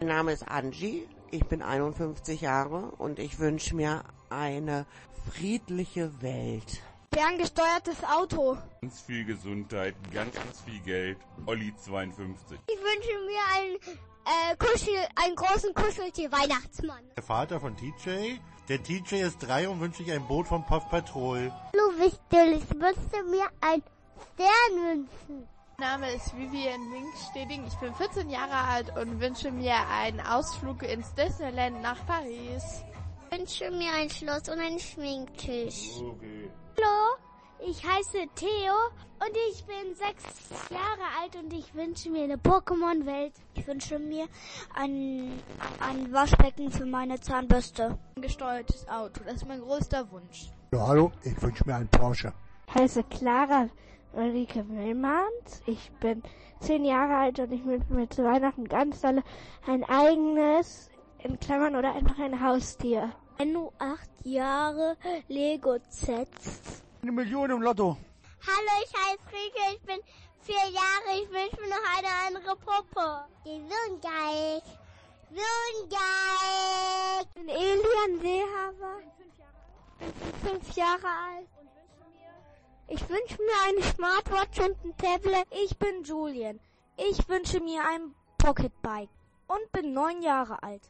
Name ist Angie, ich bin 51 Jahre und ich wünsche mir eine friedliche Welt. Ferngesteuertes Auto. Ganz viel Gesundheit, ganz viel Geld. Olli 52. Ich wünsche mir einen großen Kuscheltier-Weihnachtsmann. Der Vater von TJ. Der TJ ist 3 und wünscht sich ein Boot von Puff Patrol. Hallo Wichtel, ich wünsche mir einen Stern wünschen. Mein Name ist Vivian Winksteding, ich bin 14 Jahre alt und wünsche mir einen Ausflug ins Disneyland nach Paris. Ich wünsche mir ein Schloss und einen Schminktisch. Okay. Hallo, ich heiße Theo und ich bin 6 Jahre alt und ich wünsche mir eine Pokémon-Welt. Ich wünsche mir ein Waschbecken für meine Zahnbürste. Ein gesteuertes Auto, das ist mein größter Wunsch. Ja, hallo, ich wünsche mir einen Porsche. Ich heiße Clara Ulrike Willmanns. Ich bin 10 Jahre alt und ich wünsche mir zu Weihnachten ganz dolle ein eigenes, in Klammern oder einfach ein Haustier. Enno 8 Jahre, Lego Sets. 1 Million im Lotto. Hallo, ich heiße Rieke, ich bin 4 Jahre, ich wünsche mir noch eine andere Puppe. Die Wungeig. Ich bin Elian Seehaber. Ich bin 5 Jahre alt. Ich wünsche mir eine Smartwatch und ein Tablet. Ich bin Julian. Ich wünsche mir ein Pocketbike und bin 9 Jahre alt.